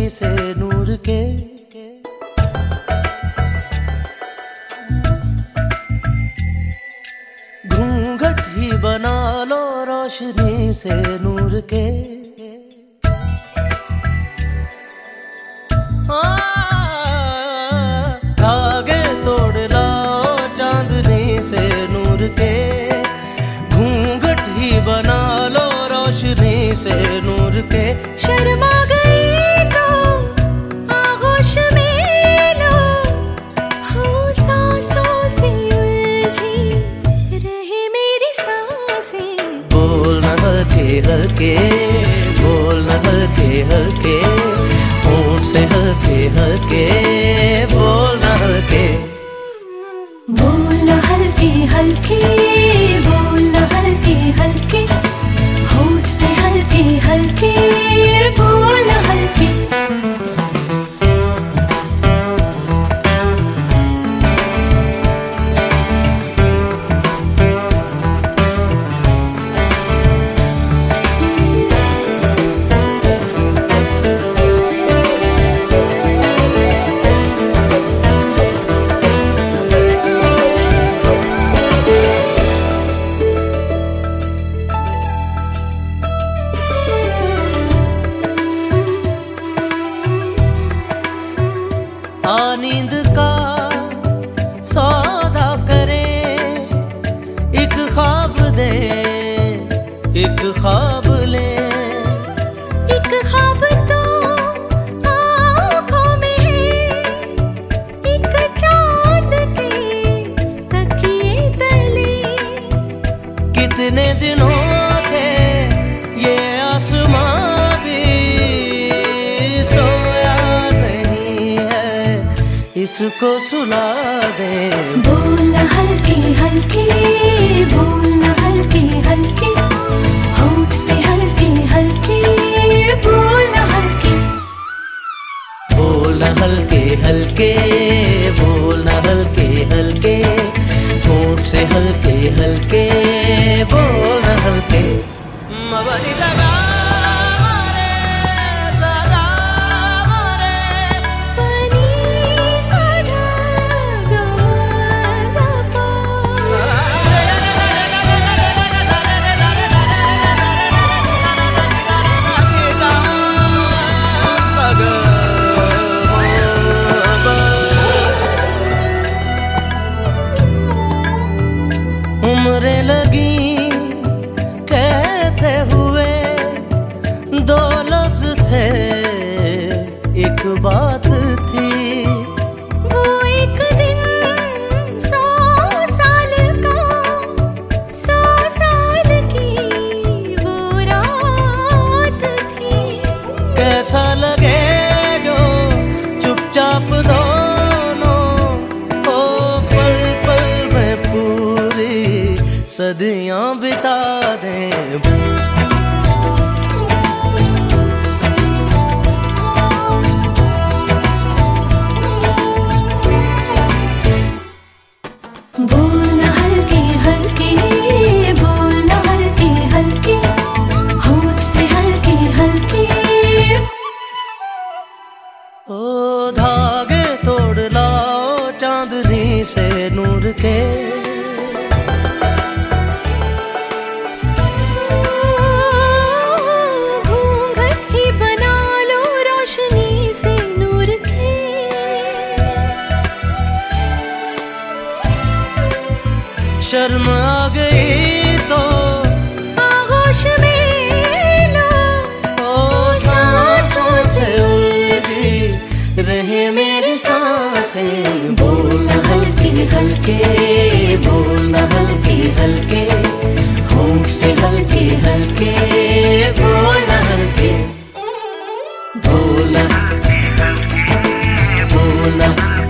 से नूर के। घूंघट ही बना लो रोशनी से नूर के। धागे तोड़ लाओ चांदनी से नूर के। घूंघट ही बना लो रोशनी से नूर के। शर्मा गई तो आगोश में लो, हो सांसों से उलझी रहे मेरी सांसें। बोलना हल्के हल्के, बोलना हल्के हल्के, होंठ से हल्के हल्के, बोलना हल्के। बोलना हल्के हल्के, बोलना हल्के हल्के, होंठ से हल्के हल्के, बोलना हल्के। नींद का सौदा करें, एक ख्वाब दे, एक ख्वाब ले। एक ख्वाब तो आँखों में है, एक चाँद के तकिए तले। कितने दिनों से ये आसमां भी सोया नहीं है, इसको सुला दे। बोलना हल्के हल्के, बोलना हल्के हल्के, होंठ से हल्के हल्के, बोलना हल्के। बोलना हल्के हल्के, बोलना हल्के हल्के, होंठ से हल्के हल्के, बोलना हल्के। उम्रें लगी कहते हुए, दो लफ्ज थे एक बात थी। वो एक दिन 100 साल का, 100 साल की वो रात थी। कैसा लगे जो चुपचाप दोनों हो, पल पल में पूरी सदियां बिता दें। बोलना हल्के हल्के, बोलना हल्के हल्के, होंठ से हल्के हल्के। ओ धागे तोड़ लाओ चांदनी से नूर के। घूंघट ही बना लो रोशनी से नूर के। शर्म आ गई तो आगोश में लो, ओ सांसों से उलझी रहे मेरी सांसें। बोलना हल्के हल्के, बोलना हल्के हल्के, होंठ से हल्के हल्के, बोलना हल्के। बोलना बोलना